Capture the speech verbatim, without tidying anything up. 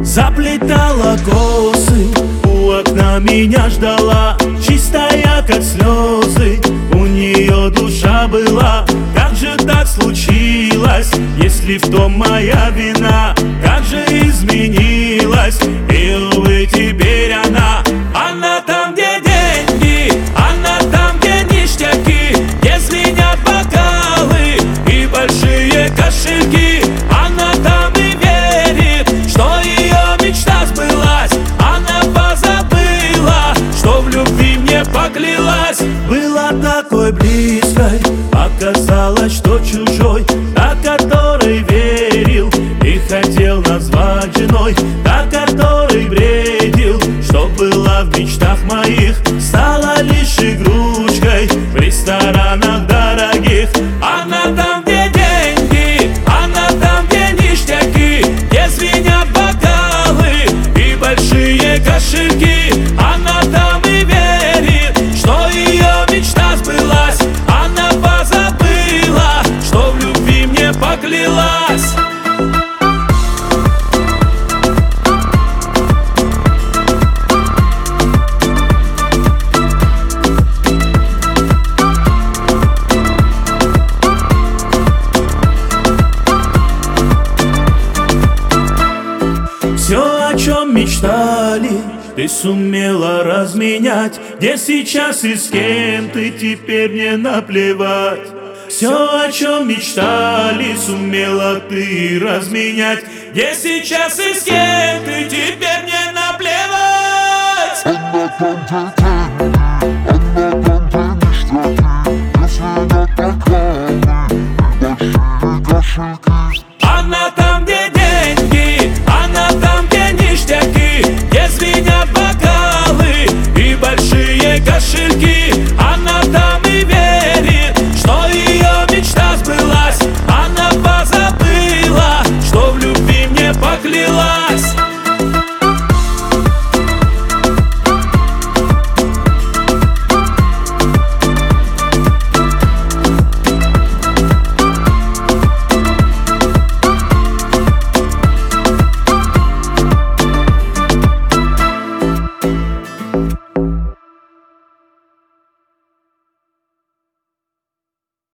Заплетала косы, у окна меня ждала, чистая, как слезы, у нее душа была. Как же так случилось, если в том моя вина? Как же изменилась, и, увы, теперь она. Она там, где деньги, она там, где ништяки, где звенят бокалы и большие кошельки. Она там и верит, что ее мечта сбылась. Она позабыла, что в любви мне поклялась. Была такой близкой, оказалось, что чужой, та, которой верил и хотел назвать женой, та, которой бредил, что была в мечтах моих, стала лишь игрушкой в ресторанах дорогих. Она там, где деньги, она там, где ништяки, где звенят бокалы и большие кошельки. Она там и верит, что ее мечта сбылась. Она позабыла, что в любви мне поклялась. Все, о чем мечтали, ты сумела разменять. Где сейчас и с кем ты, теперь мне наплевать. Все, о чем мечтали, сумела ты разменять. Где сейчас и с кем ты, теперь мне наплевать. Она там, где деньги, она там, где ништяки, где звенят бокалы и большие кошельки. Она там, где деньги, она там, где ништяки, где звенят бокалы и большие кошельки.